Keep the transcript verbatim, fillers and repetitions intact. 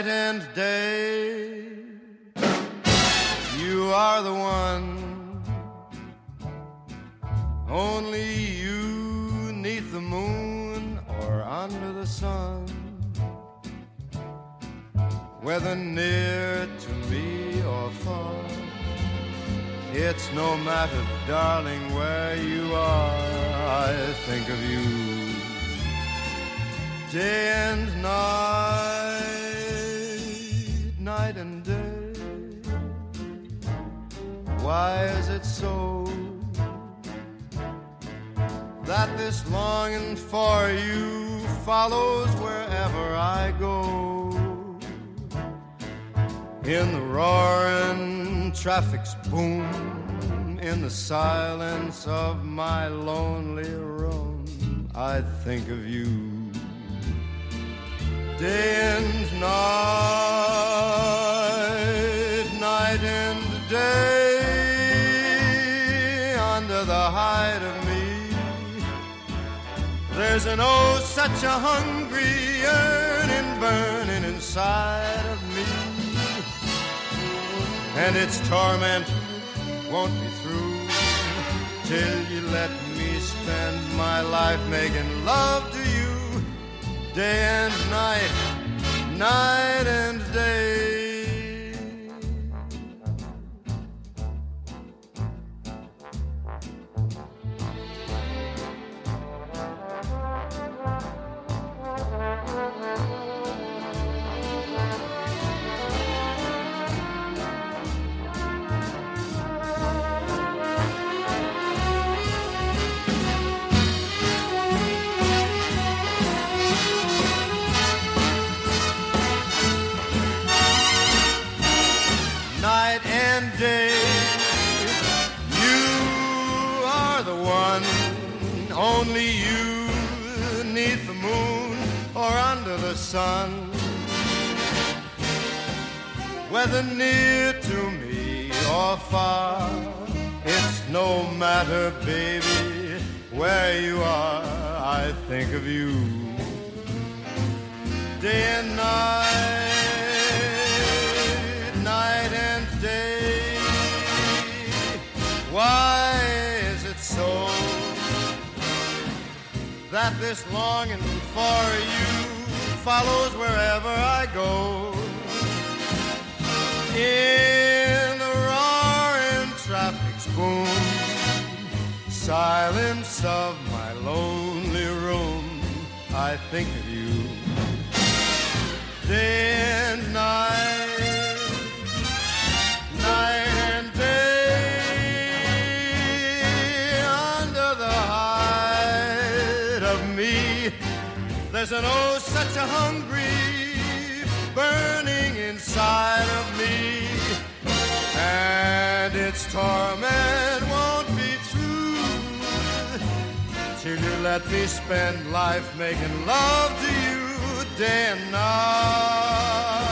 night and day. You are the one, only you, neath the moon or under the sun, whether near to me or far. It's no matter, darling, where you are, I think of you day and night, night and day. Why is it so that this longing for you follows wherever I go? In the roaring traffic's boom, in the silence of my lonely room, I think of you day and night, night and day. Under the hide of me, there's an oh such a hungry yearning burning inside of me, and its torment won't be through till you let me spend my life making love to you day and night, night and day. Night and day, you are the one, only you, neath the moon or under the sun, whether near to me or far. It's no matter, baby, where you are, I think of you day and night, night and day. Why is it so that this longing for you follows wherever I go? In the roaring traffic's boom, silence of my lonely room, I think of you day and night, night and day. Under the hide of me, there's an oh such a hungry burning inside of me, and its torment won't be through till you let me spend life making love to you day and night.